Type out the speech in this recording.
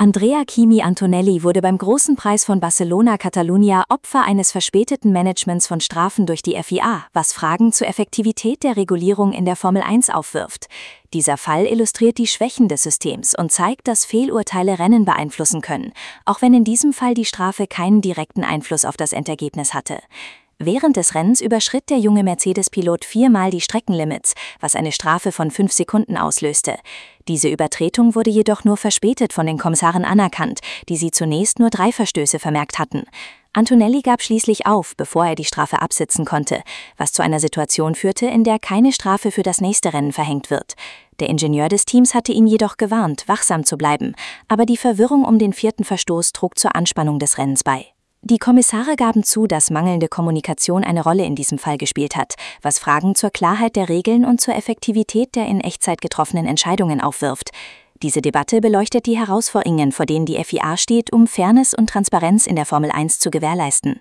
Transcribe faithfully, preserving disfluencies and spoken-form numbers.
Andrea Kimi Antonelli wurde beim Großen Preis von Barcelona Catalunya Opfer eines verspäteten Managements von Strafen durch die F I A, was Fragen zur Effektivität der Regulierung in der Formel eins aufwirft. Dieser Fall illustriert die Schwächen des Systems und zeigt, dass Fehlurteile Rennen beeinflussen können, auch wenn in diesem Fall die Strafe keinen direkten Einfluss auf das Endergebnis hatte. Während des Rennens überschritt der junge Mercedes-Pilot viermal die Streckenlimits, was eine Strafe von fünf Sekunden auslöste. Diese Übertretung wurde jedoch nur verspätet von den Kommissaren anerkannt, die sie zunächst nur drei Verstöße vermerkt hatten. Antonelli gab schließlich auf, bevor er die Strafe absitzen konnte, was zu einer Situation führte, in der keine Strafe für das nächste Rennen verhängt wird. Der Ingenieur des Teams hatte ihn jedoch gewarnt, wachsam zu bleiben, aber die Verwirrung um den vierten Verstoß trug zur Anspannung des Rennens bei. Die Kommissare gaben zu, dass mangelnde Kommunikation eine Rolle in diesem Fall gespielt hat, was Fragen zur Klarheit der Regeln und zur Effektivität der in Echtzeit getroffenen Entscheidungen aufwirft. Diese Debatte beleuchtet die Herausforderungen, vor denen die F I A steht, um Fairness und Transparenz in der Formel eins zu gewährleisten.